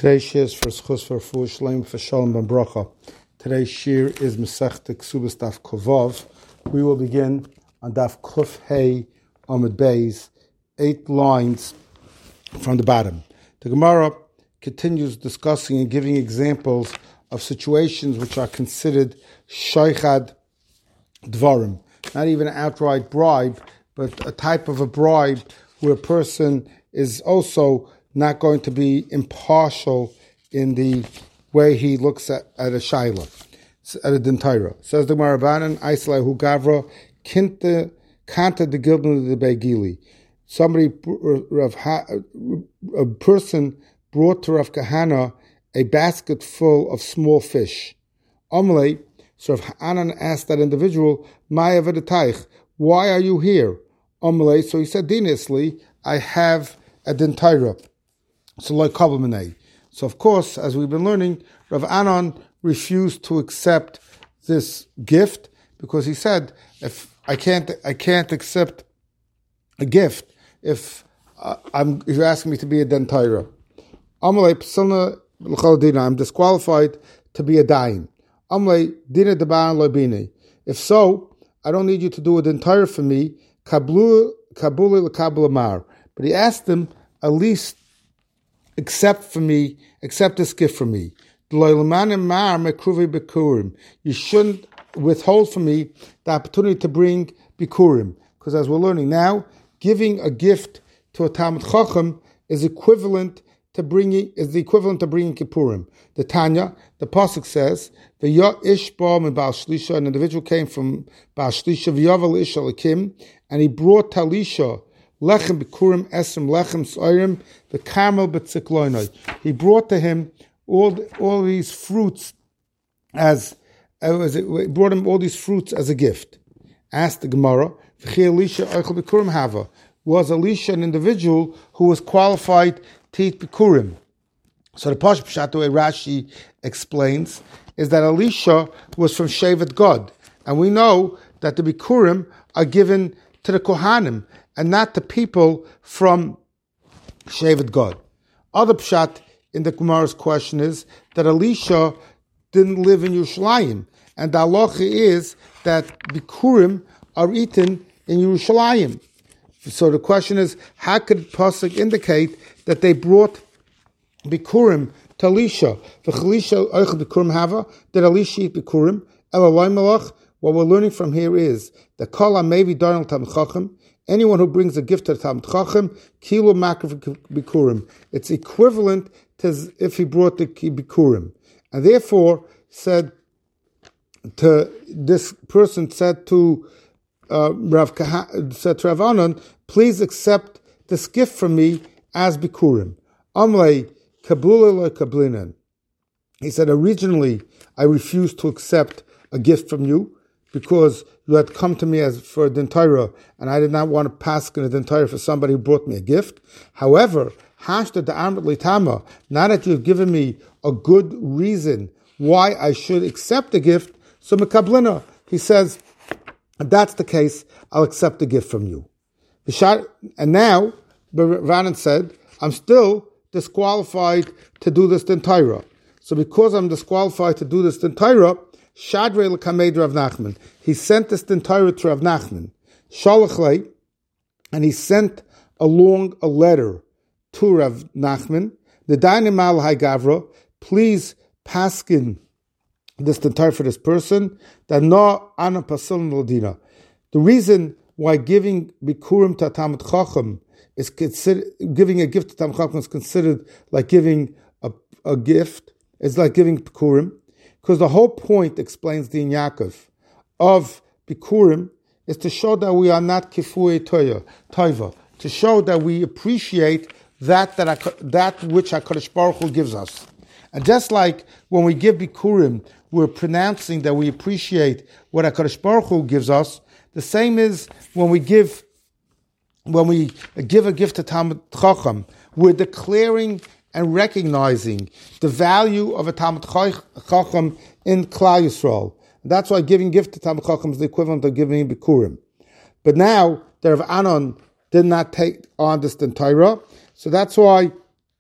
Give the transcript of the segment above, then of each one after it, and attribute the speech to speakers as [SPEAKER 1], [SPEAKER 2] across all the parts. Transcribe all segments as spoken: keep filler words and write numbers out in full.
[SPEAKER 1] Today's shir is for Schus for Fu Shleim for Shalom Ben Bracha. Today's shir is Masechta Ksubas Daf Kovov. We will begin on Daf Kuf Hey Amud Beis, eight lines from the bottom. The Gemara continues discussing and giving examples of situations which are considered Shaychad Dvarim, not even an outright bribe, but a type of a bribe where a person is also not going to be impartial in the way he looks at, at a shayla, at a dentaira. Says the Marabanan, Aislahu Gavra, Kinte, Kanta de Gildan de Begili. Somebody, a person brought to Rav Kahana a basket full of small fish. Amalei, so Rav Hanan asked that individual, Maya Vedetaich, why are you here? Amalei, so he said, Dinasly, I have a dentaira. So like Kabbalah. So of course, as we've been learning, Rav Anan refused to accept this gift because he said, "If I can't, I can't accept a gift if uh, I'm if you're asking me to be a dentaira. Amalei p'sana l'chol dina. I'm disqualified to be a daim. Amalei dina deban loibini. If so, I don't need you to do a dentaira for me. Kablu kabuli l'kabel amar. But he asked him at least. Accept for me, accept this gift from me. You shouldn't withhold from me the opportunity to bring bikurim, because as we're learning now, giving a gift to a Talmid Chacham is equivalent to bringing is the equivalent to bringing kippurim. The Tanya, the pasuk says, "V'ya ishba min Baal Shlisha." An individual came from Baal Shlisha, v'yavel ish alakim, and he brought Talisha. Lechem bikurim esrim lechem soirim the carmel betzikloinoi. He brought to him all all these fruits as as it, he brought him all these fruits as a gift. Asked the Gemara, "V'chi Elisha oichel bikurim hava?" Was Elisha an individual who was qualified to eat bikurim? So the Pash Pshat, the way Rashi explains, is that Elisha was from Shevet Gad, and we know that the bikurim are given to the Kohanim and not the people from Shevet Gad. Other pshat in the Gemara's question is that Elisha didn't live in Yerushalayim, and the halacha is that bikurim are eaten in Yerushalayim. So the question is, how could pasuk indicate that they brought bikurim to Elisha? V'chalisha oichel bikurim hava? Did Elisha eat bikurim? Elaloi melach. What we're learning from here is that kala maybe darnal Talmid Chacham. Anyone who brings a gift to the Talmid Chacham, kilo makar bikurim. It's equivalent to if he brought the bikurim, and therefore said to this person said to uh, Rav Kaha, said to Rav Anan, please accept this gift from me as bikurim. Amlei kabula lo kablinan. He said originally I refused to accept a gift from you, because you had come to me as for a dentaira, and I did not want to pass in a dentaira for somebody who brought me a gift. However, hashta da'amrit litama, now that you've given me a good reason why I should accept the gift, so mekablina, he says, if that's the case, I'll accept the gift from you. And now, Ranan said, I'm still disqualified to do this dentaira. So because I'm disqualified to do this dentaira, Shadrei l'kamed Rav Nachman. He sent this dentaira to Rav Nachman. Shalachlei, and he sent along a letter to Rav Nachman. The Dainimal Hai Gavra, please paskin this dentaira for this person. That no ana pasul l'dina. The reason why giving bikurim to Talmid Chacham is considered giving a gift to Talmid Chacham is considered like giving a, a gift. It's like giving bikurim. Because the whole point, explains the Yaakov, of Bikurim is to show that we are not kifui toiva, to show that we appreciate that that, that which HaKadosh Baruch Hu gives us. And just like when we give Bikurim, we're pronouncing that we appreciate what HaKadosh Baruch Hu gives us, the same is when we give when we give a gift to Talmid Chacham, we're declaring and recognizing the value of a Talmid Chacham in Klal Yisrael. That's why giving gift to Talmid Chacham is the equivalent of giving bikurim. But now, the Rav Anan did not take on this dentaira, so that's why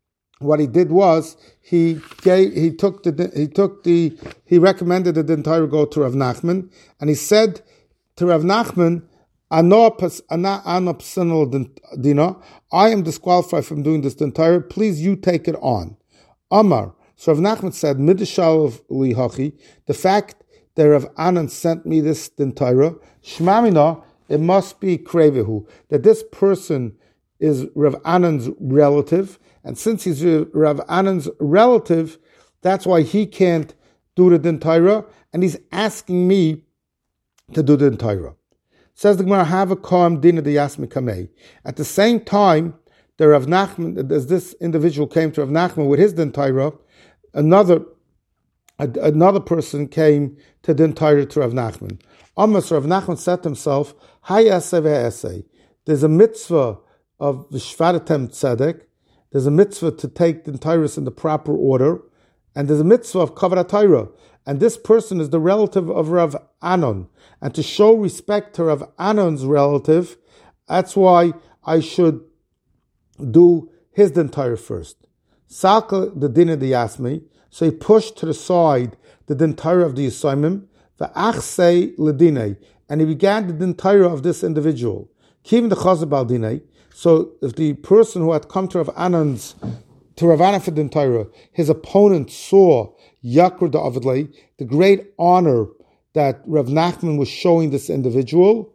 [SPEAKER 1] what he did was he gave, he took the, he took the, he recommended that the entire go to Rav Nachman, and he said to Rav Nachman, I am disqualified from doing this entire. Please, you take it on. Amar. So Rav Nachman said, the fact that Rav Anan sent me this entire, Shmamina, it must be krevehu, that this person is Rav Anan's relative, and since he's Rav Anan's relative, that's why he can't do the Din Torah, and he's asking me to do the Din Torah. Says the Gemara, have a Koam Dina de Yasmi Kamei. At the same time, the Rav Nachman, as this individual came to Rav Nachman with his Din Torah, another another person came to Din Torah to Rav Nachman. Amos Rav Nachman said to himself, Hayaseh ve'eseh. There's a mitzvah of V'shvaratem Tzedek. There's a mitzvah to take the Torahs in the proper order, and there's a mitzvah of Kavod Torah. And this person is the relative of Rav Anon. And to show respect to Rav Anon's relative, that's why I should do his Din Torah first. Salka the Din of the Yasmi, so he pushed to the side the Din Torah of the Yisomim, the Achsei Ledinei, and he began the Din Torah of this individual. Kivin the Chazab Aldinei. So if the person who had come to Rav Anan's, to Rav Anan for Din Torah, his opponent saw Yakur da Avidlei, the great honor that Rav Nachman was showing this individual,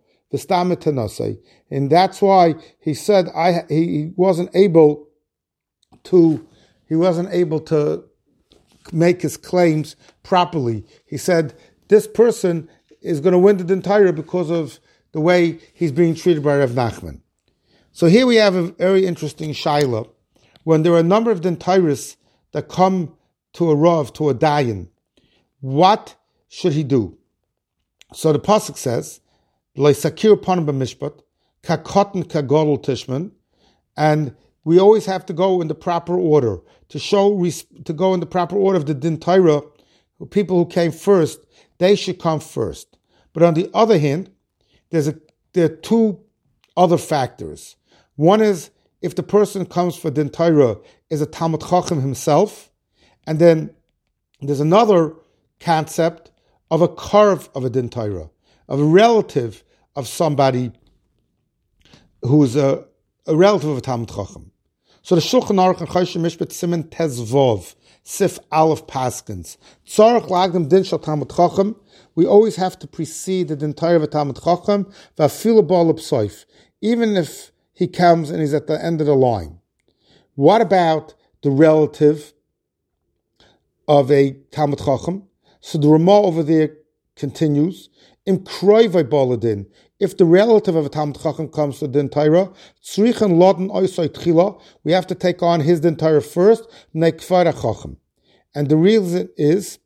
[SPEAKER 1] and that's why he said I he wasn't able to he wasn't able to make his claims properly. He said this person is going to win the Din Torah because of the way he's being treated by Rav Nachman. So here we have a very interesting shaila. When there are a number of Din Torahs that come to a Rav, to a Dayan, what should he do? So the pasuk says, "Leisakir panim b'mishpat, kakotten kagodol tishman," and we always have to go in the proper order to show to go in the proper order of the Din Torah. People who came first, they should come first. But on the other hand, there's a there are two other factors. One is if the person comes for Din Torah is a Talmud Chacham himself, and then there's another concept of a curve of a Din Torah, of a relative of somebody who's a, a relative of a Talmud Chacham. So the Shulchan Aruch and Choshen Mishpat Siman Tezvov, Sif Aleph Paskins, Tzarech Lagdam Din Shel Talmud Chacham, we always have to precede the Din Torah of a Talmud Chacham, V'afilu Ba'al B'soif, even if he comes and he's at the end of the line. What about the relative of a Talmud Chacham? So the Ramah over there continues, Im Kroivai Baladin, if the relative of a Talmud Chacham comes to Din Torah, Tzrichen Laden Oisai Tchila, we have to take on his Din Torah first, Nekvara Chacham. And the reason is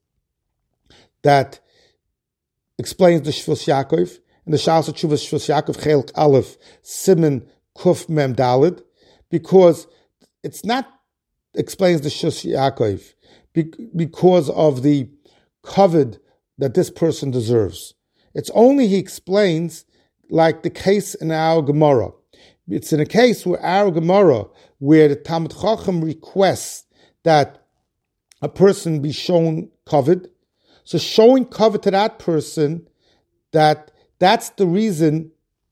[SPEAKER 1] that explains the Shvus Yaakov, and the Shas Tshuvas Shvus Yaakov Chelk Aleph Siman Kuf Mem Dalid, because it's not explains the Shvus Yaakov because of the covered that this person deserves. It's only he explains like the case in our Gemara. It's in a case where our Gemara, where the Talmud Chacham requests that a person be shown covered. So showing covered to that person, that that's the reason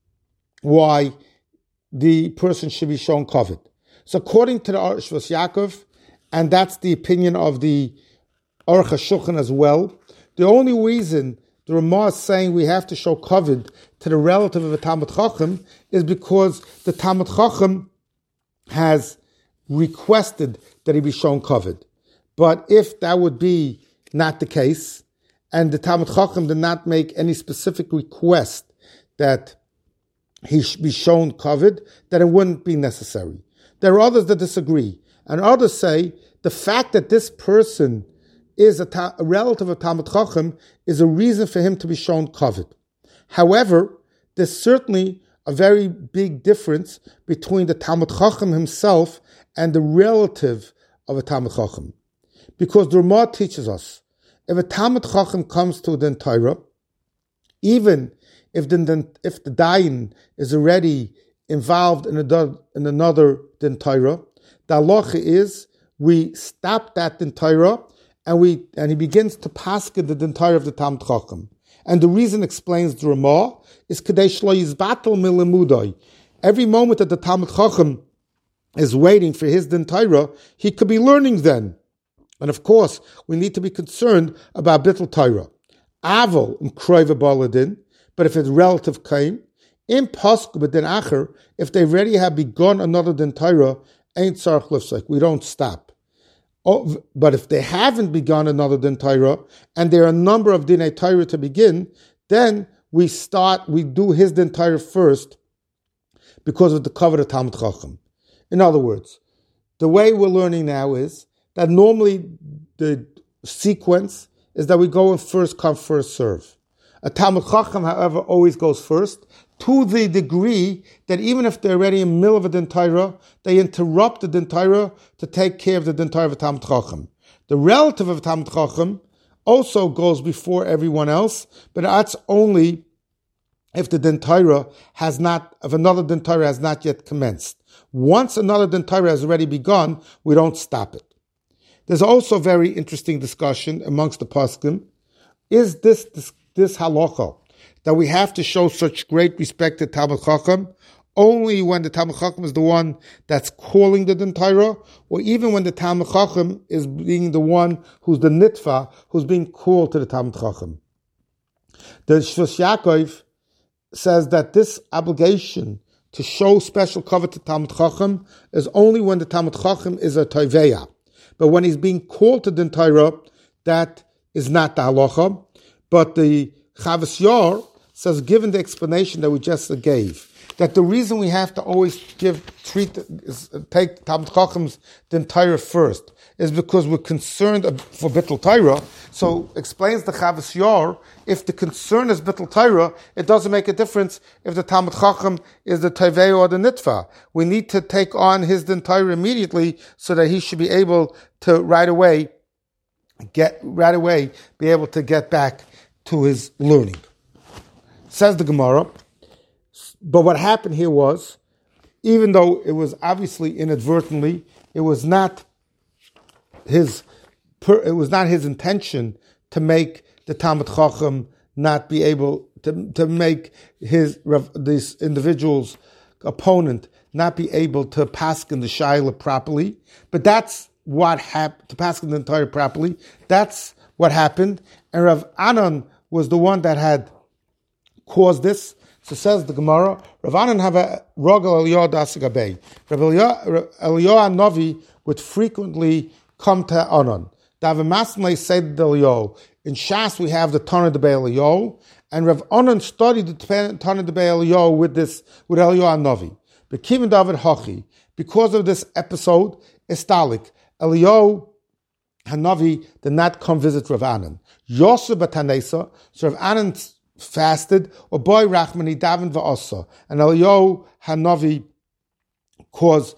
[SPEAKER 1] why the person should be shown covered. So according to the Shvus Yaakov, and that's the opinion of the Aruch HaShulchan as well, the only reason the Ramah is saying we have to show kavod to the relative of a Talmud Chacham is because the Talmud Chacham has requested that he be shown kavod. But if that would be not the case, and the Talmud Chacham did not make any specific request that he should be shown kavod, then it wouldn't be necessary. There are others that disagree, and others say the fact that this person is a, ta- a relative of Talmud Chacham is a reason for him to be shown kavod. However, there's certainly a very big difference between the Talmud Chacham himself and the relative of a Talmud Chacham. Because the Ramah teaches us, if a Talmud Chacham comes to the Torah, even if the, if the Dayan is already involved in, a, in another Din Torah, the halacha is we stop that Din Torah, and we and he begins to paskin the Din Torah of the Talmid Chacham. And the reason, explains the Ramah, is Kadesh lo yizbatel milimudai. Every moment that the Talmid Chacham is waiting for his Din Torah, he could be learning then. And of course, we need to be concerned about Bittul Torah. Avol im kroiva baladin, but if it's relative came, in pasku b'din acher, if they already have begun another Din Torah, ain't tzarich lifsek. We don't stop. Oh, but if they haven't begun another Din Torah, and there are a number of Dinei Torah to begin, then we start, we do his Din Torah first, because of the cover of Talmid Chacham. In other words, the way we're learning now is that normally the sequence is that we go in first come, first serve. A Talmid Chacham, however, always goes first, to the degree that even if they're already in the middle of a Din Torah, they interrupt the Din Torah to take care of the Din Torah of a Talmid Chacham. The relative of a Talmid Chacham also goes before everyone else, but that's only if the Din Torah has not, if another Din Torah has not yet commenced. Once another Din Torah has already begun, we don't stop it. There's also a very interesting discussion amongst the poskim. Is this, this, this halacha, that we have to show such great respect to Talmid Chacham only when the Talmid Chacham is the one that's calling the Din Torah, or even when the Talmid Chacham is being the one who's the nitva, who's being called to the Talmid Chacham? The Shvus Yaakov says that this obligation to show special cover to Talmid Chacham is only when the Talmid Chacham is a toveya. But when he's being called to Din Torah, that is not the halacha. But the Chavos Yair says, given the explanation that we just gave, that the reason we have to always give treat take Talmid Chacham's Din Torah first is because we're concerned for Bittul Torah. So explains the Chavos Yair, if the concern is Bittul Torah, it doesn't make a difference if the Talmid Chacham is the Tevei or the Nitva. We need to take on his Din Torah immediately so that he should be able to right away get right away be able to get back to his learning. Says the Gemara, but what happened here was, even though it was obviously inadvertently, it was not his, it was not his intention to make the Talmid Chacham not be able to to make his this individual's opponent not be able to paskin the shaila properly. But that's what happened, to paskin the entire properly. That's what happened, and Rav Anan was the one that had caused this. So says the Gemara, Rav Anan have a rogel Eliyahu dasagabei. Rav Eliyahu Novi would frequently come to Anan. Davamasmei said the Eliyahu. In Shas we have the Tana de Eliyahu, and Rav Anan studied the Tana de Eliyahu with this with Eliyahu Novi. But Kivin David Hachi, because of this episode, Estalik, Eliyahu Hanavi did not come visit Rav Anan. Yosef Batanesa, so Rav Anan fasted, or boy Rachmani Davin Va'asa, and Eliyahu Hanavi caused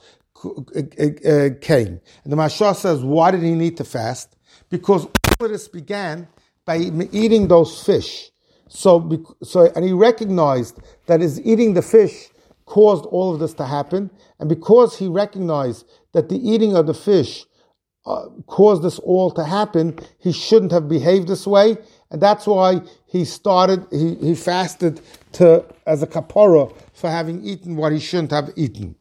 [SPEAKER 1] uh, came. And the Mashah says, why did he need to fast? Because all of this began by eating those fish. So, so, and he recognized that his eating the fish caused all of this to happen, and because he recognized that the eating of the fish uh, caused this all to happen, he shouldn't have behaved this way, and that's why he started. He, he fasted to as a kapara for having eaten what he shouldn't have eaten.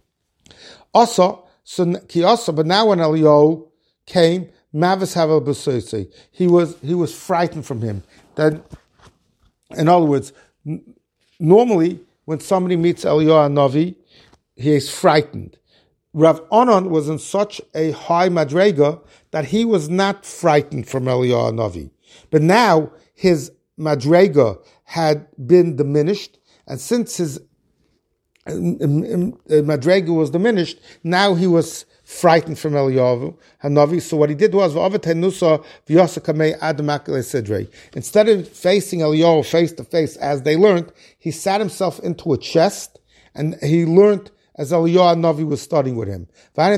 [SPEAKER 1] Also, so ki also, but now when Eliyahu came, Mavis Havel B'Soisi, he was he was frightened from him. That, in other words, n- normally when somebody meets Eliyahu Navi, he is frightened. Rav Anan was in such a high madrega that he was not frightened from Eliyahu Navi. But now his madrega had been diminished, and since his madrega was diminished, now he was frightened from Eliyahu Hanavi. So what he did was, instead of facing Eliyahu face to face as they learned, he sat himself into a chest and he learned as Eliyahu Hanavi was studying with him.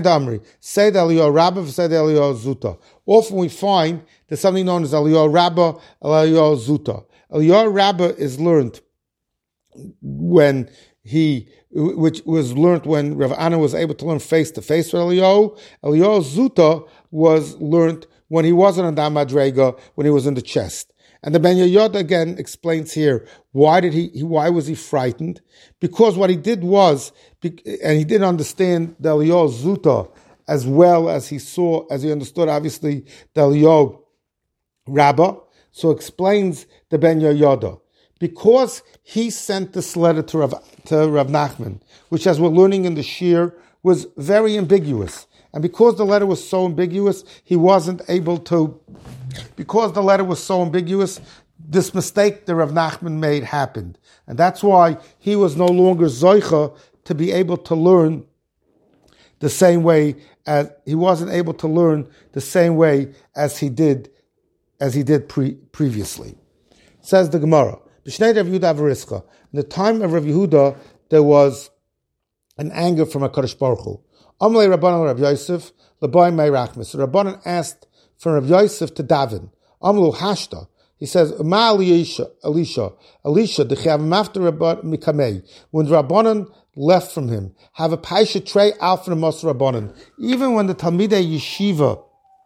[SPEAKER 1] Often we find there's something known as Eliyahu Rabbah, Eliyahu Zuta. Eliyahu Rabbah is learned when he, which was learned when Rav Anna was able to learn face to face with Eliyahu. Eliyahu's Zuta was learned when he wasn't on the Madrega, when he was in the chest. And the Ben Yehoyada again explains here, why did he, why was he frightened? Because what he did was, and he didn't understand the Eliyahu's Zuta as well as he saw, as he understood, obviously, the Eliyahu Rabbah. So explains the Ben Yehoyada. Because he sent this letter to Rav, to Rav Nachman, which, as we're learning in the Shir, was very ambiguous. And because the letter was so ambiguous, he wasn't able to, because the letter was so ambiguous, this mistake that Rav Nachman made happened. And that's why he was no longer Zoicha to be able to learn the same way as, he wasn't able to learn the same way as he did, as he did pre, previously. Says the Gemara, B'shnei Rav Yehuda Avarischa. In the time of Rav Yehuda, there was an anger from HaKadosh Baruch Hu. Amalei Rabbanan Rav Yosef, L'boy Mei Rachmis. So Rabbanan asked for Rav Yosef to daven. Amalu Hashta. He says, Ma Elisha, Elisha, Elisha, D'chav Mafta Rabban Mikamei. When Rabbanan left from him, have a paisha trey alpha Mos Rabbanan. Even when the Talmidei Yeshiva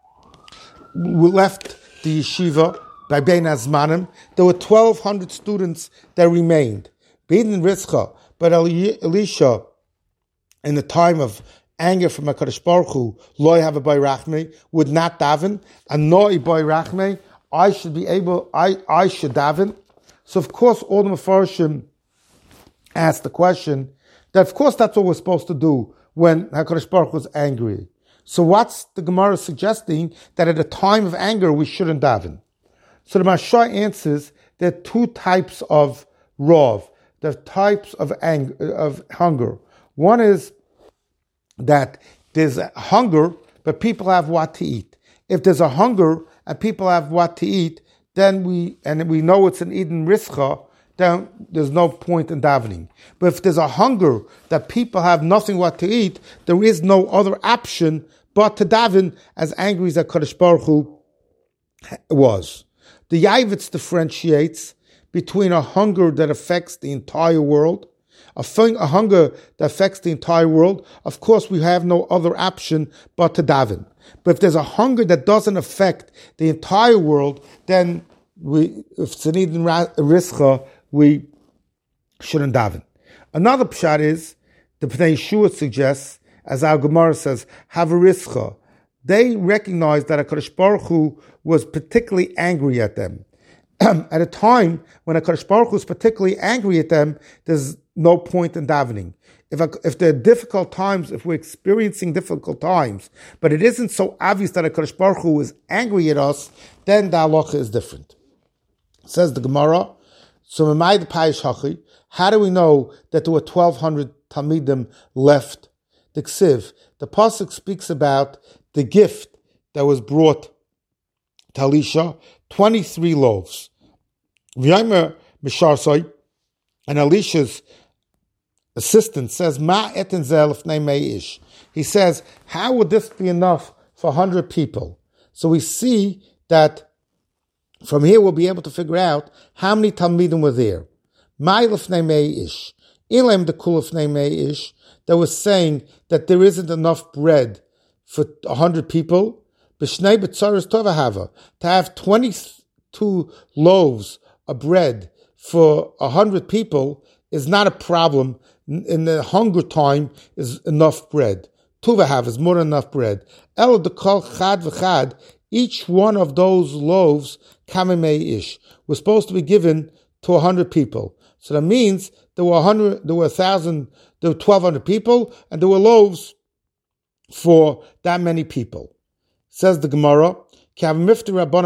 [SPEAKER 1] left the yeshiva by Bein Azmanim, there were twelve hundred students that remained. Bein Ritzcha, but Elisha, in the time of anger from HaKadosh Baruch Hu, loy have a boy rachmei, would not daven, and no boy rachmei, I should be able, I, I should daven. So of course, all the Mefarshim asked the question, that of course that's what we're supposed to do when HaKadosh Baruch Hu was angry. So what's the Gemara suggesting? That at a time of anger, we shouldn't daven. So the Mashah answers, there are two types of rov, there are types of anger, of hunger. One is that there's a hunger, but people have what to eat. If there's a hunger and people have what to eat, then we, and we know it's an Eden Rischa, then there's no point in davening. But if there's a hunger that people have nothing what to eat, there is no other option but to daven, as angry as HaKadosh Baruch Hu was. The Yavitz differentiates between a hunger that affects the entire world, a, thing, a hunger that affects the entire world. Of course, we have no other option but to daven. But if there's a hunger that doesn't affect the entire world, then we, if it's an Eden Rischa, we shouldn't daven. Another pshat is, the Pnei Yeshua suggests, as our Gemara says, Havarischa. They recognized that HaKadosh Baruch Hu was particularly angry at them. At a time when HaKadosh Baruch Hu is particularly angry at them, there's no point in davening. If, if there are difficult times, if we're experiencing difficult times, but it isn't so obvious that HaKadosh Baruch Hu is angry at us, then the halacha is different. Says the Gemara, so Memai the Payish Hachi, how do we know that there were twelve hundred Talmidim left? The Ksiv, the Pasuk speaks about the gift that was brought to Elisha, twenty-three loaves. V'yomer Misharsoi, and Elisha's assistant says, Ma etin zel ifnei mei ish. He says, how would this be enough for one hundred people? So we see that from here we'll be able to figure out how many Talmidim were there. Ma ifnei mei ish. Ilem the kul ifnei mei ish, that was saying that there isn't enough bread for one hundred people. B'shnei b'tzaros tovahava, to have twenty-two loaves of bread for one hundred people is not a problem. In the hunger time is enough bread. Tuvahav is more than enough bread. El dekol chad v'chad, each one of those loaves, kamemei ish, was supposed to be given to one hundred people. So that means there were one hundred, there were one thousand, there were twelve hundred people, and there were loaves for that many people. Says the Gemara, when the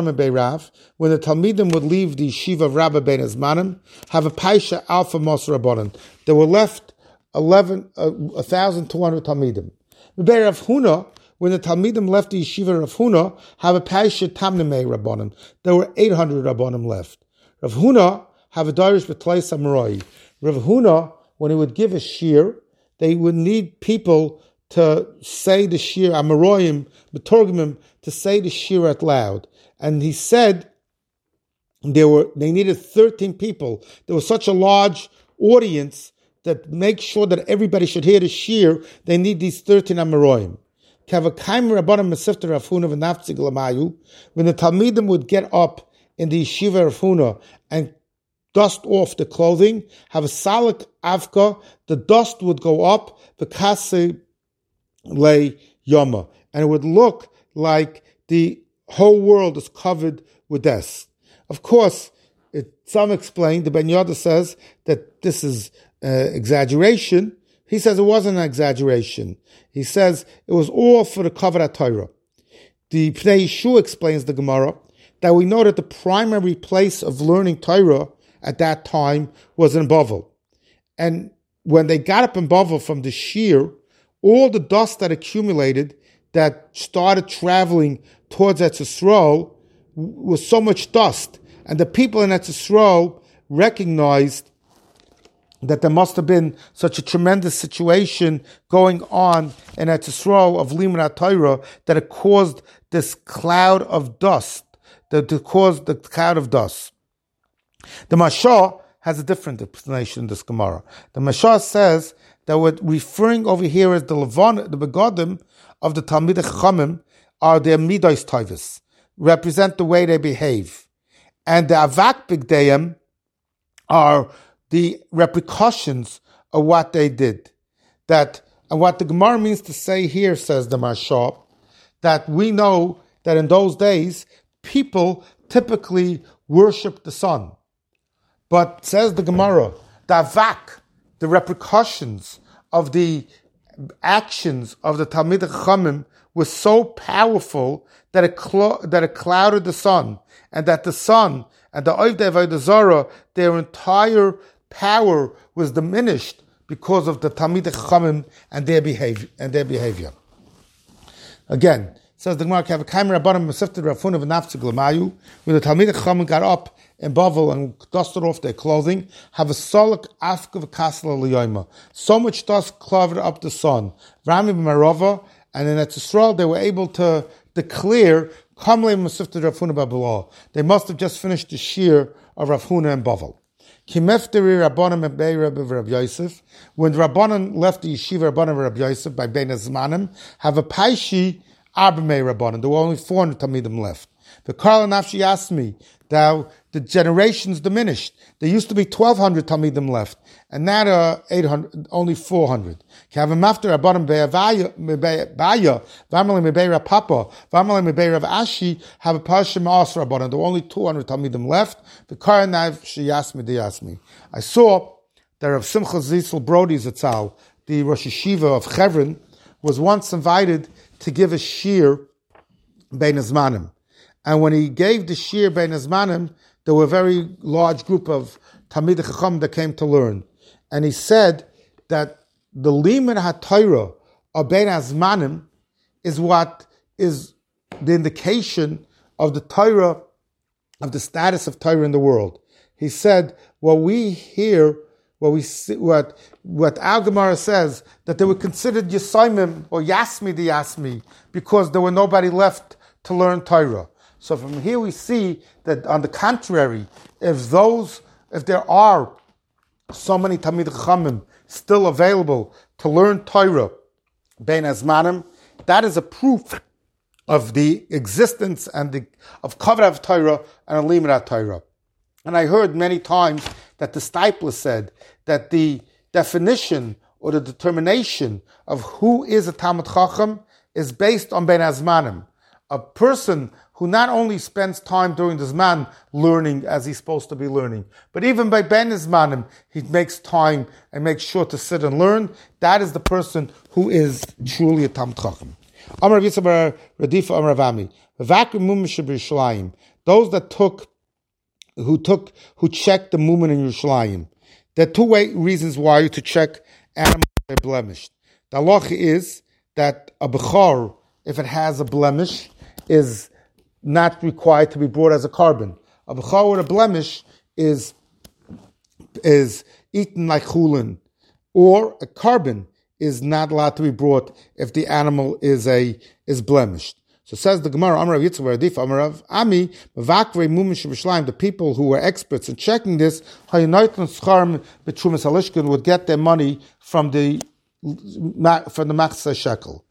[SPEAKER 1] Talmidim would leave the yeshiva of Rabbi Ben Azmanim, have a paisha alpha mos rabbanon. There were left eleven, uh, one thousand two hundred Talmidim. Rav Huna, when the Talmidim left the yeshiva of Huna, have a paisha tamnimei rabbanon. There were eight hundred rabbanim left. Rav Huna have a darish b'tlei samurai. Rav Huna, when he would give a shir, they would need people to say the shir, Amaroyim, Betorgimim, to say the shir out loud. And he said there were they needed thirteen people. There was such a large audience that make sure that everybody should hear the shir, they need these thirteen Amoraim. When the Talmidim would get up in the yeshiva Rav Huna and dust off the clothing, have a salik avka, the dust would go up, the kase lay yama, and it would look like the whole world is covered with dust. Of course, it, some explain, the Ben Yoda says that this is uh, exaggeration. He says it wasn't an exaggeration. He says it was all for the Kavod Torah. The Pnei Yeshua explains the Gemara that we know that the primary place of learning Torah at that time was in Bavel. And when they got up in Bavel from the Shir, all the dust that accumulated that started traveling towards Eretz Yisrael was so much dust. And the people in Eretz Yisrael recognized that there must have been such a tremendous situation going on in Eretz Yisrael of Limud Torah that it caused this cloud of dust, that it caused the cloud of dust. The Mashah has a different explanation in this Gemara. The Mashah says that what referring over here as the Levon, the Begodim of the Talmidei Chachamim are their Midos Tovos, represent the way they behave. And the Avak Bigdeim are the repercussions of what they did. That, and what the Gemara means to say here, says the Mashah, that we know that in those days, people typically worship the sun. But says the Gemara, the Avak, the repercussions of the actions of the Talmidei Chachamim was so powerful that it, clo- that it clouded the sun, and that the sun and the Ovdei Avodah Zarah, their entire power was diminished because of the Talmidei Chachamim and their behavior. And their behavior. Again, says the Gemara, when the Talmidei Chachamim got up in Bavel and dusted off their clothing, have a solid afka v'kasla l'yoyma. So much dust covered up the sun. Rami b'marova, and in Eretz Yisrael they were able to declare, they must have just finished the shir of Rav Huna and Bavel. When the Rabbanan left the yeshiva Rabbanan of Rabbi Yosef by Bein Hazmanim, have a paishi arbamei Rabbanan. There were only four hundred Talmidim left. The Karl Nafshi asked me, now the generations diminished. There used to be twelve hundred Talmidim left, and now there are eight hundred, only four hundred. Have a mafter Rabbanan be'avaya v'amali mebeira papa v'amali mebeira v'ashi have a parshim as Rabbanan. There were only two hundred Talmidim left. The Karl Nafshi asked me, they asked me. I saw that Rav Simcha Zisel Brody Zatzal, the Rosh Yeshiva of Chevron, was once invited to give a shir Bein Hazmanim. And when he gave the shir Bein Hazmanim, there were a very large group of Talmidei Chacham that came to learn. And he said that the Limud HaTorah of Bein Hazmanim is what is the indication of the Torah, of the status of Torah in the world. He said, what we hear, what we see, what what our Gemara says, that they were considered Yesaimim or Yasmi de Yasmi because there were nobody left to learn Torah. So from here we see that, on the contrary, if those, if there are so many Talmidei Chachamim still available to learn Torah, Bein Hazmanim, that is a proof of the existence and the of Kavod Torah and Limud Torah. And I heard many times that the Stipler said that the definition or the determination of who is a Talmid Chacham is based on Bein Hazmanim. A person who not only spends time during the Zman learning as he's supposed to be learning, but even by Bein Hazmanim, he makes time and makes sure to sit and learn. That is the person who is truly a Talmid Chacham. Amar Yitzhak Radifa Amar Avami. Those that took, who took, who checked the movement in Yerushalayim. There are two way, reasons why to check animals that are blemished. The halacha is that a bechor, if it has a blemish, is not required to be brought as a carbon. A bechor with a blemish is is eaten like chulin, or a carbon is not allowed to be brought if the animal is a is blemished. So says the Gemara, Amar Rav Yitzchak Radif, Amar Rav Ami, Mevakvei Mumish B'Shleim, the people who were experts in checking this, Hayinoitlan Scharm B'Trumas Halishkin would get their money from the from the Machzah Shekel.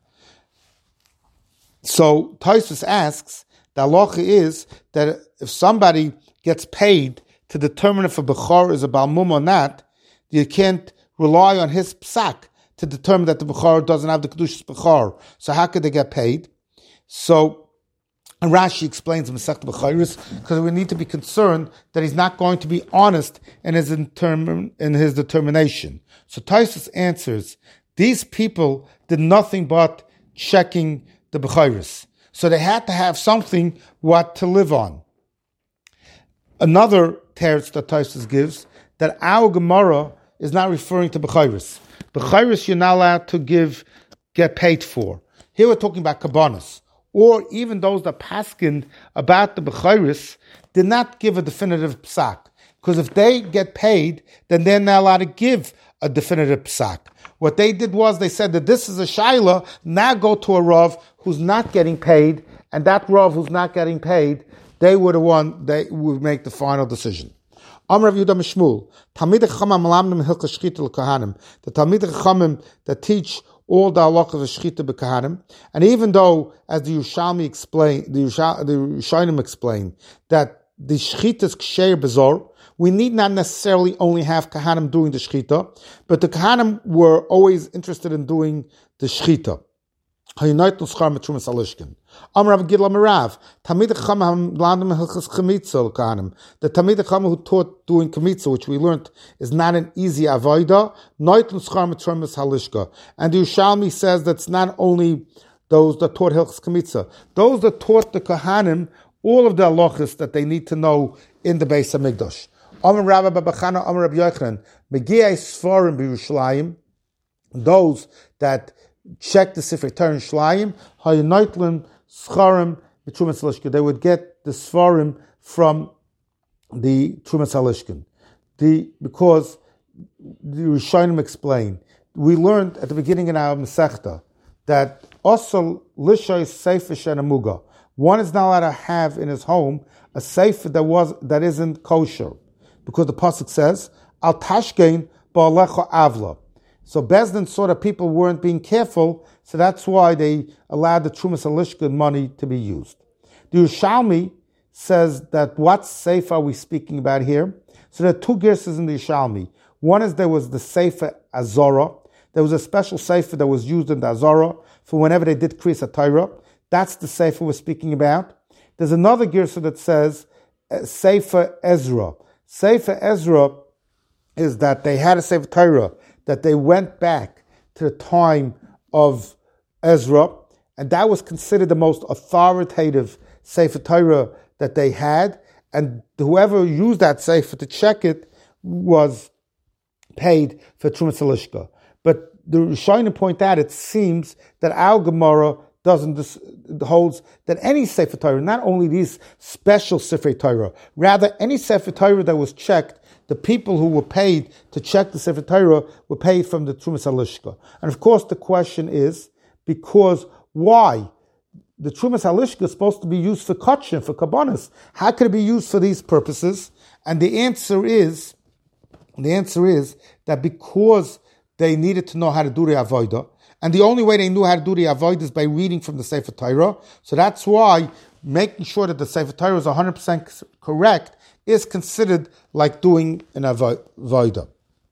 [SPEAKER 1] So Tosfos asks, the halacha is that if somebody gets paid to determine if a Bechor is a Balmum or not, you can't rely on his psak to determine that the Bechor doesn't have the Kedushas Bechor. So how could they get paid? So and Rashi explains in Masechet Bechoros, because we need to be concerned that he's not going to be honest in his interm- in his determination. So Tosfos answers, these people did nothing but checking the Bechoros. So they had to have something what to live on. Another teretz that Tosfos gives, that our Gemara is not referring to Bechoros. Bechoros you're not allowed to give, get paid for. Here we're talking about Kabbanos. Or even those that paskined about the Bechoros did not give a definitive psak. Because if they get paid, then they're not allowed to give a definitive psak. What they did was they said that this is a shaila, now go to a Rav who's not getting paid, and that Rav who's not getting paid, they were the one, they would make the final decision. Amar Rav Yehuda Mishmul, Talmidei Chachamim malamdim hilchos shchita l'kohanim. The Talmidei Chachamim that teach all the halachas of shchita b'kohanim, and even though, as the Yerushalmi explained, the Rishonim explain that the shchita is ksher bezor, we need not necessarily only have Kahanim doing the Shechita, but the Kahanim were always interested in doing the Shechita. The Talmidei Chacham who taught doing Kemitza, which we learned is not an easy avoida, and the Yerushalmi says that's not only those that taught Hilchas Kemitza, those that taught the Kahanim all of the halachas that they need to know in the Beis HaMikdash. Amar Rabba Babachana, Amar Rabbi Yochanan, Megiyai Sfarim b'Yerushalayim, those that check the Sifrei Torah in Shlayim, Hayinoitlim Scharim b'Trumas Halishkin, they would get the Sfarim from the Trumas Halishkin. The because the Rishonim explain, we learned at the beginning in our Masechta that also Lishay Sefer Shenamuga, one is not allowed to have in his home a sefer that was that isn't kosher. Because the pasuk says, "Al tashkein ba'alecha avla." So Bezdin saw that people weren't being careful, so that's why they allowed the Trumas Halishkin money to be used. The Yerushalmi says that what sefer are we speaking about here? So there are two gerses in the Yerushalmi. One is there was the sefer Azora. There was a special sefer that was used in the Azora for whenever they did Kriyas HaTorah. That's the sefer we're speaking about. There's another gersa that says uh, sefer Ezra. Sefer Ezra is that they had a Sefer Torah, that they went back to the time of Ezra, and that was considered the most authoritative Sefer Torah that they had, and whoever used that Sefer to check it was paid for Trumas Halishka. But the Rishonim point out, it seems that our Gemara doesn't dis- holds that any Sefer Torah, not only these special Sefer Torah, rather any Sefer Torah that was checked, the people who were paid to check the Sefer Torah were paid from the Trumas Halishka. And of course the question is, because why? The Trumas Halishka is supposed to be used for kachim, for kabbanis. How could it be used for these purposes? And the answer is, the answer is that because they needed to know how to do the avodah, and the only way they knew how to do the avodah is by reading from the Sefer Torah. So that's why making sure that the Sefer Torah is one hundred percent correct is considered like doing an avodah.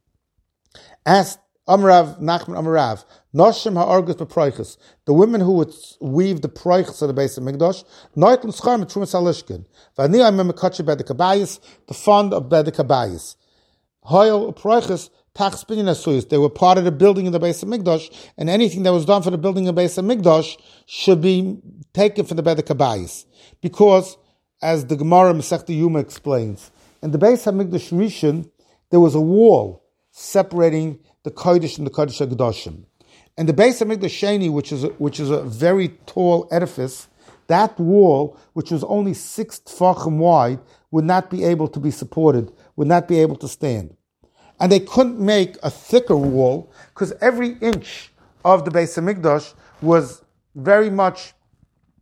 [SPEAKER 1] As Amrav, Nachman Amrav, Noshim ha'argus b'proichus, the women who would weave the proichus of the Beis HaMikdash, Noitlan Schar Trumas Halishkin, V'ani Amem Mekatche Bedek Habayis, the fund of Bedek Habayis. Hoyel proichus, they were part of the building of the Beis HaMikdash, and anything that was done for the building of the Beis HaMikdash should be taken from the Bedek Habayis. Because, as the Gemara Masechta Yuma explains, in the Beis HaMikdash Rishon, there was a wall separating the Kodesh and the Kodesh HaGadoshim. And the Beis HaMikdash Sheni, which is a, which is a very tall edifice, that wall, which was only six tefachim wide, would not be able to be supported, would not be able to stand. And they couldn't make a thicker wall because every inch of the Beis HaMikdash was very much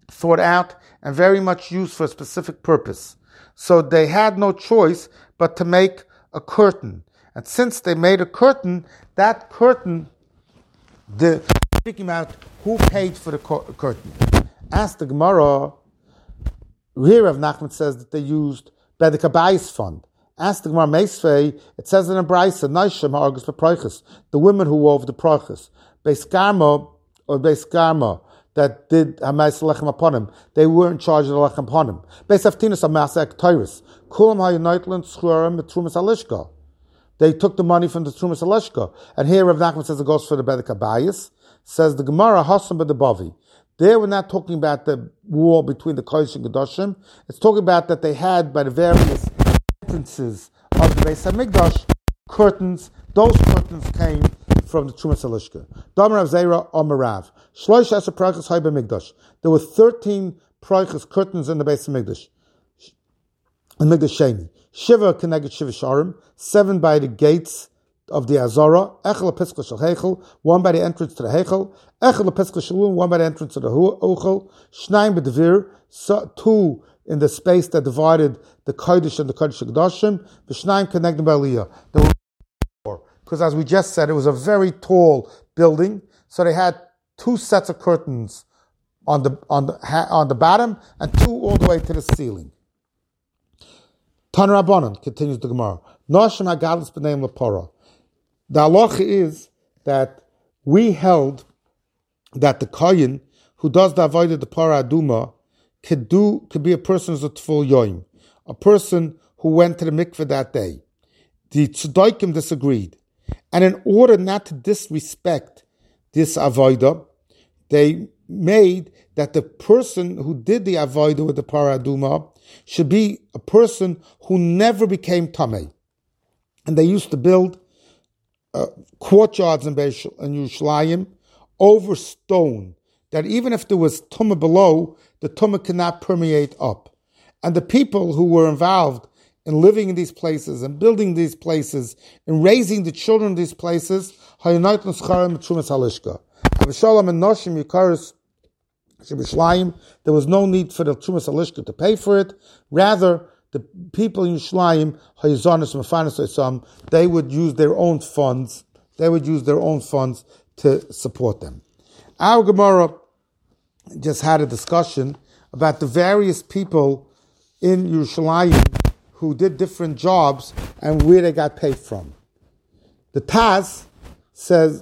[SPEAKER 1] thought out and very much used for a specific purpose. So they had no choice but to make a curtain. And since they made a curtain, that curtain, the speaking about who paid for the curtain. Ask the Gemara, here Rav Nachman says that they used Bedek Abayis fund. Ask the Gemara Meisvei, it says in a Braisa, Naishim Ha'argus B'Proiches, the women who wove the Proiches. Beis Garma, or Beis Garma, that did Hamas Lechem upon him, they were in charge of the Lechem upon him. Beis Aftinas Hamasek Tyrus, Kulam HaYonaitlan Tzchuarim Trumas Alishka. They took the money from the Trumas Alishka. And here Rav Nachman says it goes for the Bedek Abayis. Says the Gemara, Hasan B'Debavi. There we're not talking about the war between the Kodesh and Kedoshim. It's talking about that they had, by the various entrances of the Beis HaMikdash, curtains. Those curtains came from the Trumas Alishka. Damar Rav Zera Amarav. Shloish Asa Prachas Hay B'Mikdash. There were thirteen Prachas curtains in the Beis HaMikdash. The Mikdash Sheni. Shiva Keneged Shiva Sharim. Seven by the gates of the Azara, Echel Lepiska Shel Heichel, one by the entrance to the Heichel, Echel Lepiska Shalom, one by the entrance to the Ochel, Shnaim B'Devir, so, two in the space that divided the Kodesh and the Kodesh Kedoshim, V'Shnaim Keneged B'Aliyah. There were four, because as we just said, it was a very tall building, so they had two sets of curtains on the on the on the bottom and two all the way to the ceiling. Tan Rabbanan, continues the Gemara, Noshim HaGadlus B'Neim L'Pora. The halacha is that we held that the kohen who does the avodah of the para aduma could do could be a person who's a tful yoim, a person who went to the mikveh that day. The tzedaikim disagreed, and in order not to disrespect this avodah, they made that the person who did the avodah with the para aduma should be a person who never became tamei, and they used to build Uh, courtyards in Beis in Yerushalayim over stone, that even if there was tumah below, the tumah could not permeate up. And the people who were involved in living in these places and building these places and raising the children in these places, there was no need for the Trumas Alishka to pay for it. Rather, the people in Yerushalayim, they would use their own funds. They would use their own funds to support them. Our Gemara just had a discussion about the various people in Yerushalayim who did different jobs and where they got paid from. The Taz says,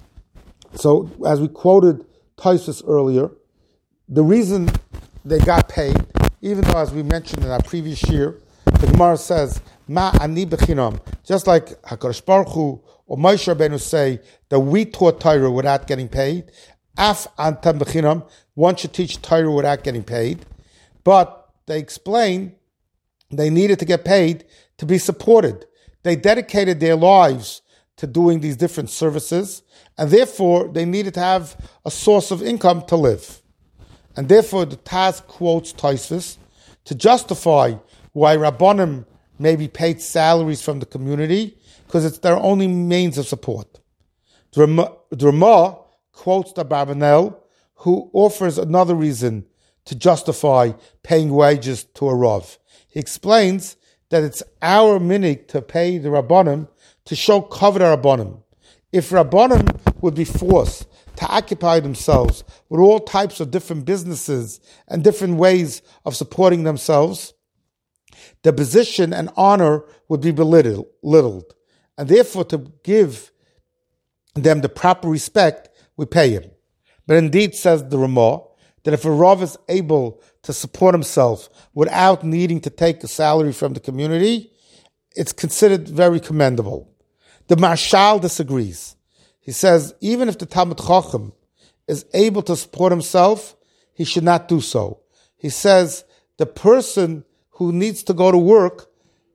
[SPEAKER 1] so as we quoted Tosfos earlier, the reason they got paid, even though, as we mentioned in our previous year, the Gemara says, Ma ani bechinam, just like HaKadosh Baruch Hu or Moshe Rabbeinu say that we taught Torah without getting paid. Af antam bechinam, one should teach Torah without getting paid. But they explain they needed to get paid to be supported. They dedicated their lives to doing these different services, and therefore they needed to have a source of income to live. And therefore the Taz quotes Tosfos to justify why Rabbanim may be paid salaries from the community, because it's their only means of support. The Ramah quotes the Barbanel, who offers another reason to justify paying wages to a Rav. He explains that it's our minig to pay the Rabbanim to show kavod Rabbanim. If Rabbanim would be forced to occupy themselves with all types of different businesses and different ways of supporting themselves, the position and honor would be belittled. And therefore, to give them the proper respect, we pay him. But indeed, says the Ramah, that if a Rav is able to support himself without needing to take a salary from the community, it's considered very commendable. The Marshal disagrees. He says, even if the Talmid Chacham is able to support himself, he should not do so. He says, the person who needs to go to work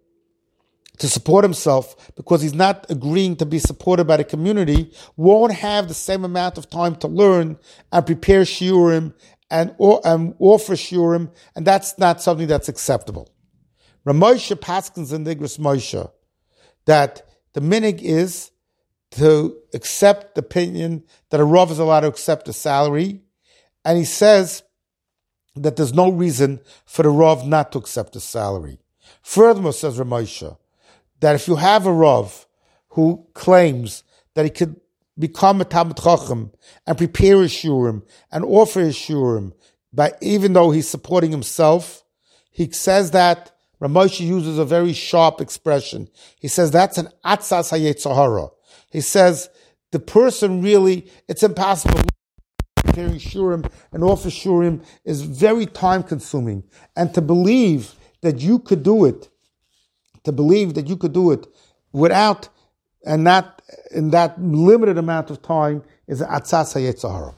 [SPEAKER 1] to support himself because he's not agreeing to be supported by the community won't have the same amount of time to learn and prepare shiurim and, or, and offer shiurim, and that's not something that's acceptable. Ramosha Paskins and Nigris Moshe that the minig is to accept the opinion that a Rav is allowed to accept a salary, and he says that there's no reason for the Rav not to accept the salary. Furthermore, says Ramosha, that if you have a Rav who claims that he could become a Talmid Chacham and prepare his shurim and offer his shurim, by even though he's supporting himself, he says that Ramosha uses a very sharp expression. He says that's an atzas hayetzer hara. He says the person really, it's impossible. Preparing shurim and offer shurim is very time consuming, and to believe that you could do it, to believe that you could do it without and not in that limited amount of time is atzas hayetzer hara.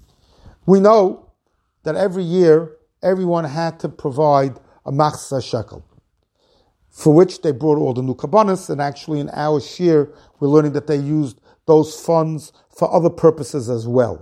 [SPEAKER 1] We know that every year everyone had to provide a machzah shekel, for which they brought all the new kabbanis, and actually in our shir we're learning that they used those funds for other purposes as well.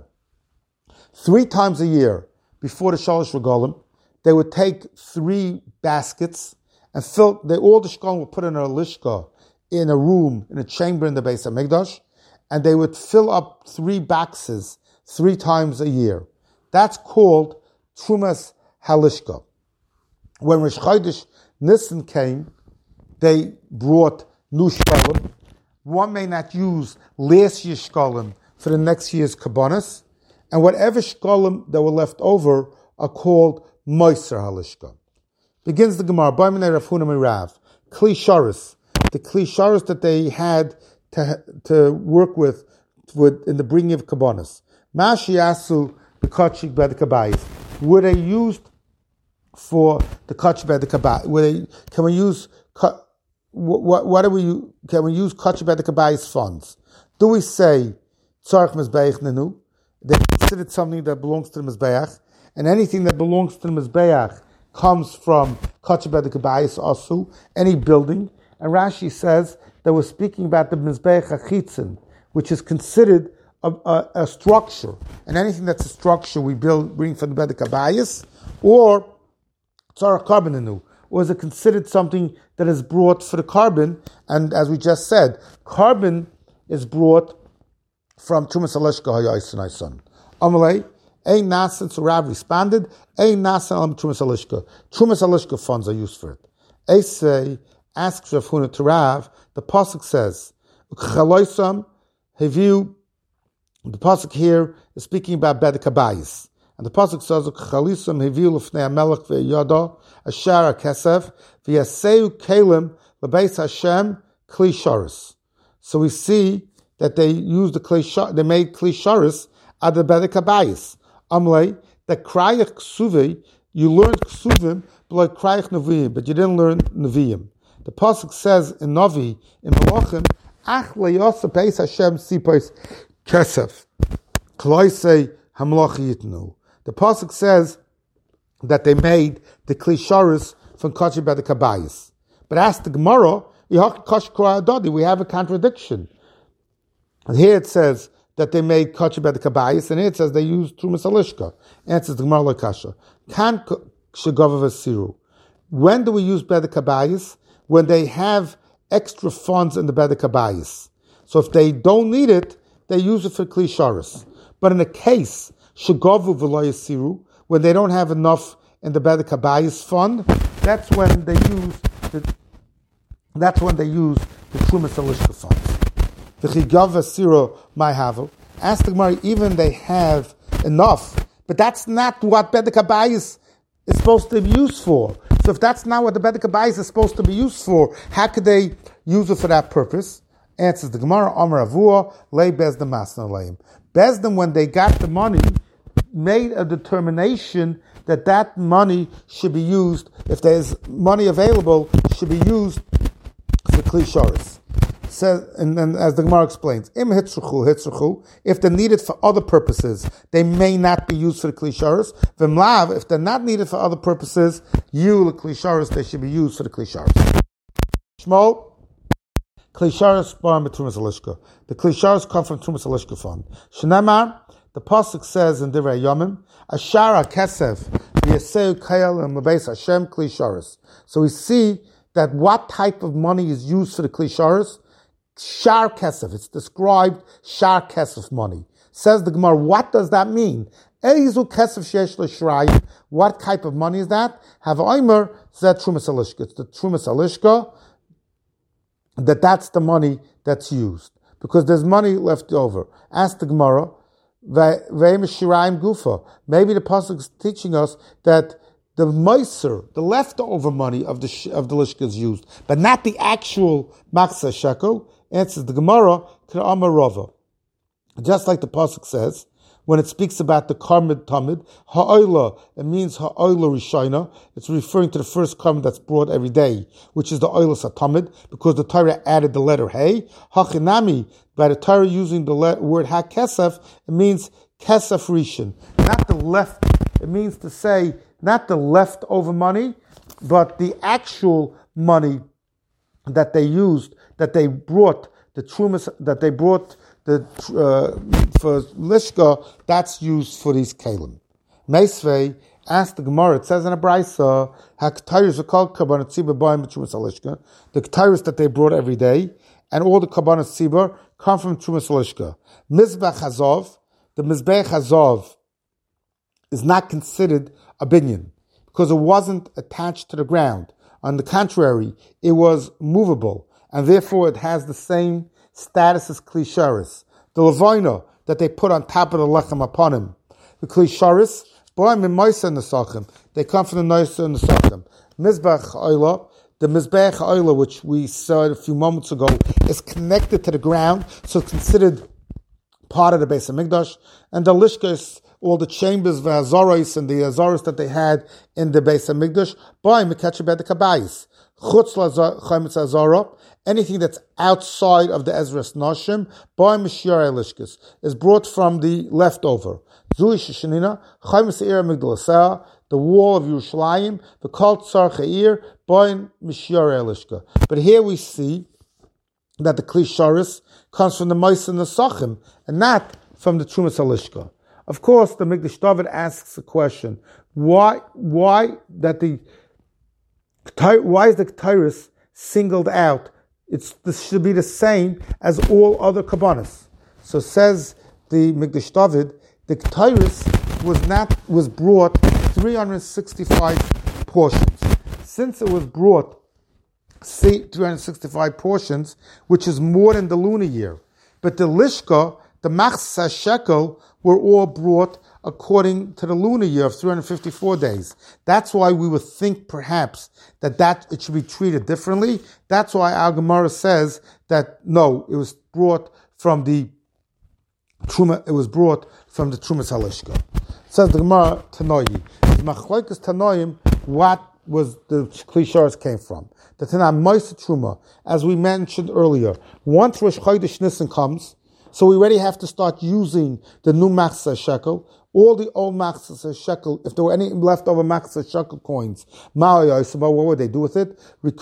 [SPEAKER 1] Three times a year, before the Shalosh Regalim, they would take three baskets and fill, they, all the shkolim were put in a lishka, in a room, in a chamber in the Beis HaMikdash, and they would fill up three boxes three times a year. That's called Trumas Halishka. When Rosh Chodesh Nisan came, they brought new shkolim. One may not use last year's shkolim for the next year's kabbanis, and whatever shkolim that were left over are called Moiser Halishka. Begins the Gemara, Baiminei Rav Huna Mirav, Kli Sharis, the Kli Sharis that they had to, to work with, with in the bringing of kabbanis. Mashi Yasu, the Kachik Bedekabayis, were they used for the Kachik Bedekabayis? Were they, can we use, what, what do we, can we use Kachik Bedekabayis funds? Do we say, Tzarech Mizbeach Nenu? They considered something that belongs to the Mizbeach, and anything that belongs to the Mizbeach comes from Kachik Bedekabayis Asu, any building. And Rashi says that we're speaking about the Mizbeach HaChitzin, which is considered a, a, a structure. And anything that's a structure we build, bring from the Bedekabayis, or Tzarech Karbonenu, or is it considered something that is brought for the carbon? And as we just said, carbon is brought from Trumas Halishka Hayayisanai son. Amalei, Ein Nasan, so Rav responded, Ein Nasan Alam Trumas Halishka. Trumas Halishka funds are used for it. Esei asks Rav Huna to Rav, the Pasuk says, Chaloisam, Heviu, the Pasuk here is speaking about Bedekabayis. And the Pasuk says, Chalisam Heviu Lefnei HaMelech Ve'yada, Asher HaKesef, V'yaseu Kelim, L'beis Hashem, Kli Sharis. So we see that they used the Kli, they made Kli Sharis at the Bedekabayis. Amlei, the Krayach Ksuvi, you learned Ksuvim, but like Krayach Nevi'im, but you didn't learn Nevi'im. The Pasuk says in Navi, in Malachim, Ach le'yasa beis Hashem sipos kesef, kloisei hamlachi yitnu. The Pasuk says that they made the Kli Sharis from Kachik Bedekabayis. But ask the Gemara, we have a contradiction. And here it says that they made Kachik Bedekabayis, and here it says they used Trumas Halishka. Answers the Gemara like Kasha. Kan shegava v'siru. When do we use Bedekabayis? When they have extra funds in the Bedekabayis. So if they don't need it, they use it for Kli Sharis. But in a case, Shegavu v'lo yasiru, when they don't have enough in the Bedekabayis fund, that's when they use the, that's when they use the Trumas Halishka funds. V'chigav v'siro my havu. Ask the Gemara, even they have enough, but that's not what Bedekabayis is supposed to be used for. So if that's not what the Bedekabayis is supposed to be used for, how could they use it for that purpose? Answers the Gemara, Amar Avua, Lei Bezdin Masna Leim. Bezdin, when they got the money, made a determination that that money should be used, if there's money available, should be used for Kli Sharis. Says, and then as the Gemara explains, Im hitzruchu hitzruchu, if they're needed for other purposes, they may not be used for the Kli Sharis. V'mlav, if they're not needed for other purposes, you the Kli Sharis, they should be used for the Kli Sharis. Shmuel, Kli Sharis bar Trumas Halishka. The Kli Sharis come from Trumas Halishka fund. Shnamar, the pasuk says in Divrei Yomim, Ashara Kesef v'yaseu Kael and L'beis Hashem Kli Sharis. So we see that what type of money is used for the Kli Sharis? Shar Kesef. It's described Shar Kesef money. Says the Gemara, what does that mean? Eizu kesef sheyesh l'shrayim. What type of money is that? Have Omer zet trumas alishka. It's the trumas alishka. That that's the money that's used because there's money left over. Ask the Gemara. Ve'im gufa. Maybe the pasuk is teaching us that the meiser, the leftover money of the of the lishka is used, but not the actual maksa shekel. Answers the Gemara, K'ra'amar Rava. Just like the pasuk says, when it speaks about the karmid tamid, ha'oila, it means ha'oila rishayna. It's referring to the first karmid that's brought every day, which is the oila satamid, because the Torah added the letter hey. Hachinami, by the Torah using the le- word ha-kesef, it means kesef rishon, not the left. It means to say not the leftover money, but the actual money that they used, that they brought, the trumas, that they brought the uh, for lishka, that's used for these kalim. Meisvei asked the Gemara. It says in a brayso, "Haktayrus are called kabbanas tzibur b'ayim b'trumas alishka." The ktayrus that they brought every day, and all the kabbanas tzibur come from trumas alishka. Mizbech hazov, the mizbech hazov is not considered a binyan because it wasn't attached to the ground. On the contrary, it was movable, and therefore it has the same status as klisharis. The levina that they put on top of the lechem upon him. The klisharis, boim and moisa nesachim. They come from the noisa and nesachim. Mizbech oila, the mizbech oila, which we saw a few moments ago, is connected to the ground, so it's considered part of the Beis Hamikdash. And the lishkas, all the chambers, the azaros and the azaros that they had in the Beis Hamikdash, boim mekatche the kabayis. Chutz la'chaymitz azara, anything that's outside of the Ezras Nashim, by Mishiyar Elishkis, is brought from the leftover. Zui Shishanina, Chaymitz Eir Migdalasah, the wall of Yerushalayim, the Kol Tzar Cha'ir, by Mishiyar Elishka. But here we see that the Klisharis comes from the Ma'aseh Nesachim, and not from the Trumas Elishka. Of course, the Mikdash David asks a question: Why? Why that the Why is the Ketairis singled out? It's this should be the same as all other kabbanas. So says the Mikdash David, the Ketairis was not was brought three hundred sixty-five portions. Since it was brought three hundred sixty-five portions, which is more than the lunar year, but the Lishka, the Machsa Shekel, were all brought according to the lunar year of three hundred fifty-four days. That's why we would think perhaps that, that it should be treated differently. That's why our Gemara says that no, it was brought from the Truma, it was brought from the Trumas Halishka. Says the Gemara Tanoyi. Machlokes Tanoim, what was the Klisharis came from? The Tanam Ma'aseh Truma, as we mentioned earlier, once Rosh Chodesh Nisan comes, so we already have to start using the new Machzah shekel. All the old Machzah shekel, if there were any leftover Machzah shekel coins, what would they do with it?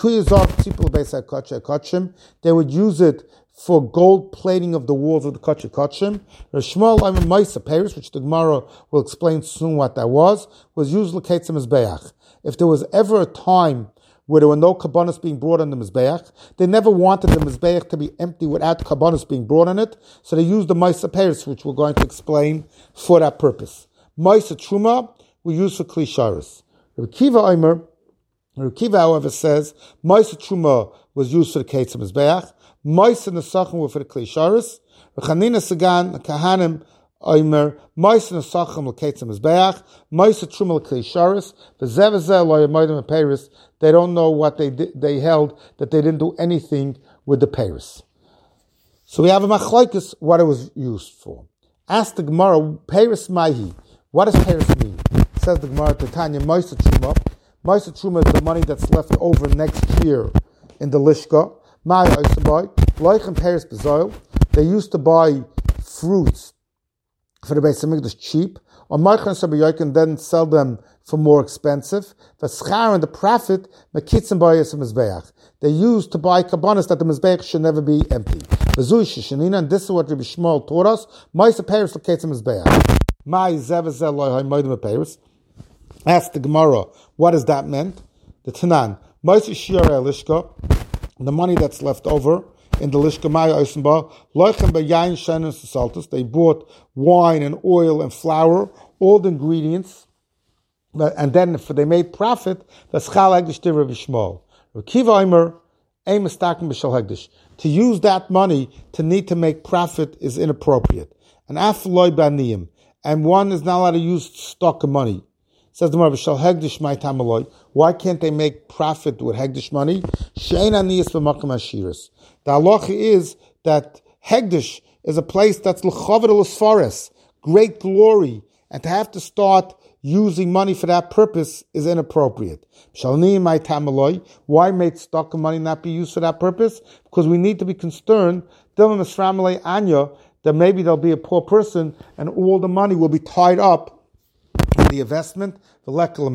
[SPEAKER 1] They would use it for gold plating of the walls of the Kachei Kachim. Rishmal Ayman Maisa Paris, which the Gemara will explain soon what that was, was used l'ketzim mizbeach. If there was ever a time where there were no kabbanas being brought on the Mizbeach, they never wanted the Mizbeach to be empty without kabbanas being brought on it, so they used the Maisa Paris, which we're going to explain for that purpose. Maisa Truma, we use for Klisharis. Rabbi Kiva Omer, Rabbi Kiva, however, says, Maisa Truma was used for the Ketzim Mizbeach, Maisa Nesachim were for the Klisharis, Rechanina Sagan, Kahanim, Omer, Maisa Nesachim l'Ketzim Mizbeach, Maisa Truma l'Klisharis, V'zeh v'zeh lo yamaydim Paris. They don't know what they did. They held that they didn't do anything with the Paris. So we have a machlokes what it was used for. Ask the Gemara, Paris Mahi. What does Paris mean? Says the Gemara, Tanya, Maisa Truma. Maisa Truma is the money that's left over next year in the Lishka. Ma'i Osabai, Loich and Paris Bezoil. They used to buy fruits for the Beis Hamikdash cheap, or Marchan Sabayoik, and then sell them for more expensive. The schar and the profit, Mekitzim Bayis Mizbeach. They used to buy kabbanas that the Mizbeach should never be empty. V'zui Shishanina, and this is what Rabbi Shmuel taught us. Ma'aseh Paris l'Ketzim Mizbeach. Ma'i zev zev lo'hay moedim Paris. Ask the Gemara, what does that mean? The Tanan, Ma'aseh Shiar Elishka, the money that's left over in the Lishka Maya Osenba, Loichem Bayayin Shenin Saltus, they bought wine and oil and flour, all the ingredients, but, and then if they made profit, that's Chal Hegdish to Rabbi Shmuel. Rabbi Kiva Omer, Ein Mistaken B'Shal Hegdish. To use that money to need to make profit is inappropriate. And Af Loi Baniyim. And one is not allowed to use stock of money. Says the Rabbi Shal Hegdish my tamaloi. Why can't they make profit with Hegdish money? Shein aniyas b'makam ashiras. The halacha is that Hegdish is a place that's l'chaved l'sfares, great glory, and to have to start using money for that purpose is inappropriate. Shalni my tamaloi. Why may stock of money not be used for that purpose? Because we need to be concerned that maybe there'll be a poor person and all the money will be tied up in the investment. So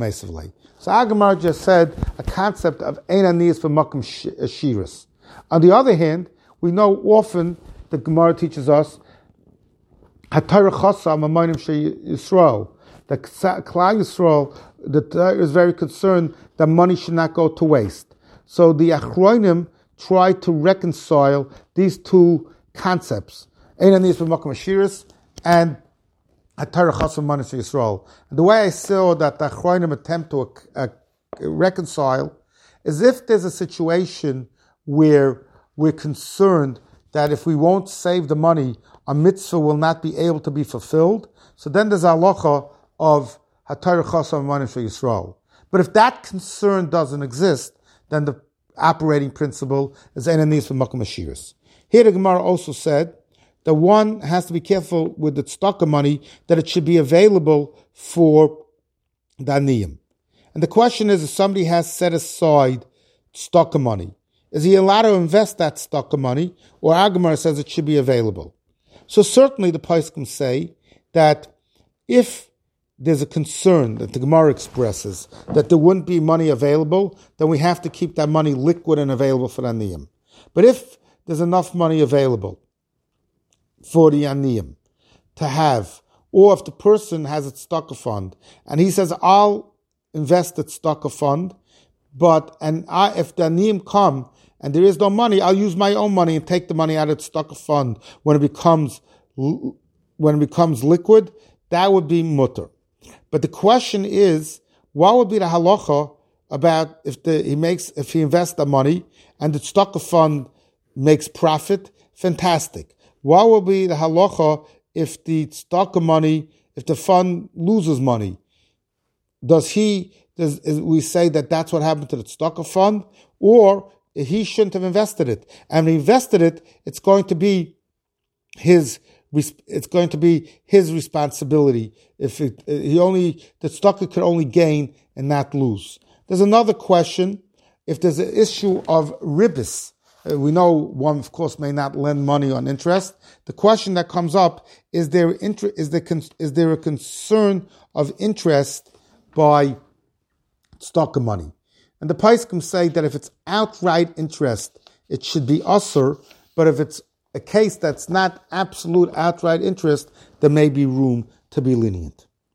[SPEAKER 1] Agamar just said a concept of ein aniyas v'makom shiras. On the other hand, we know often the Gemara teaches us Hatorah chasa ma'amanim Yisrael. The Klal Yisrael, the Torah is very concerned that money should not go to waste. So the Achronim try to reconcile these two concepts, Ein Aniyas B'Makom Ashiras and Hatorah Chasa Ma'amanim Yisrael. And the way I saw that the Achronim attempt to uh, reconcile is if there's a situation where we're concerned that if we won't save the money, a mitzvah will not be able to be fulfilled. So then there's a halacha of Hatorah Chasa Ma'amanim Yisrael. But if that concern doesn't exist, then the operating principle is Ein Aniyas B'Makom Ashiras. Here the Gemara also said that one has to be careful with the tzedakah money that it should be available for the aniyim. And the question is, if somebody has set aside tzedakah money, is he allowed to invest that tzedakah money, or our Gemara says it should be available? So certainly the poskim say that if there's a concern that the Gemara expresses that there wouldn't be money available, then we have to keep that money liquid and available for the aniyim. But if there's enough money available for the aniyim to have, or if the person has a tzedakah fund and he says, I'll invest the tzedakah fund, but and I, if the aniyim come and there is no money, I'll use my own money and take the money out of the tzedakah fund when it becomes when it becomes liquid, that would be mutter. But the question is, what would be the halacha about if the he makes if he invests the money and the tzedakah fund makes profit? Fantastic. What will be the halacha if the tzedakah money, if the fund loses money? Does he? Does we say that that's what happened to the tzedakah fund, or he shouldn't have invested it? And if he invested it, it's going to be his. It's going to be his responsibility. If it, he only the tzedakah could only gain and not lose. There's another question. If there's an issue of ribis, uh, we know one, of course, may not lend money on interest. The question that comes up is there inter, is there is there a concern of interest by tzedakah money? And the poskim say that if it's outright interest, it should be usur. But if it's a case that's not absolute outright interest, there may be room to be lenient.